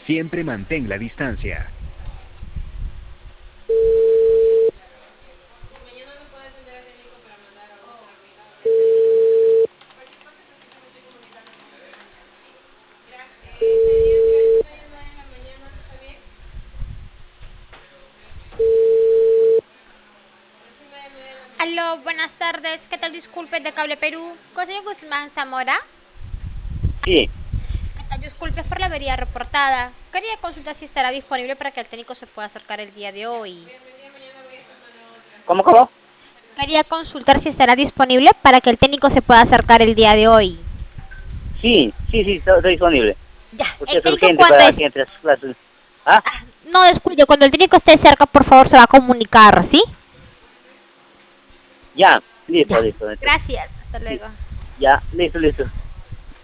Siempre mantén la distancia. Aló, buenas tardes. ¿Qué tal? Disculpe, de Cable Perú. ¿Con el señor Guzmán Zamora? Sí, ¿Qué tal? Disculpe por la avería reportada. Quería consultar si estará disponible para que el técnico se pueda acercar el día de hoy. ¿cómo? Quería consultar si estará disponible para que el técnico se pueda acercar el día de hoy. Sí, estoy disponible. Ya, Porque el es técnico urgente cuando para es... que entre a sus clases. ¿Ah? No descuide, cuando el técnico esté cerca, por favor, se va a comunicar, ¿sí? Ya, listo, Ya. listo. Gracias. Hasta Sí, luego. ya, listo.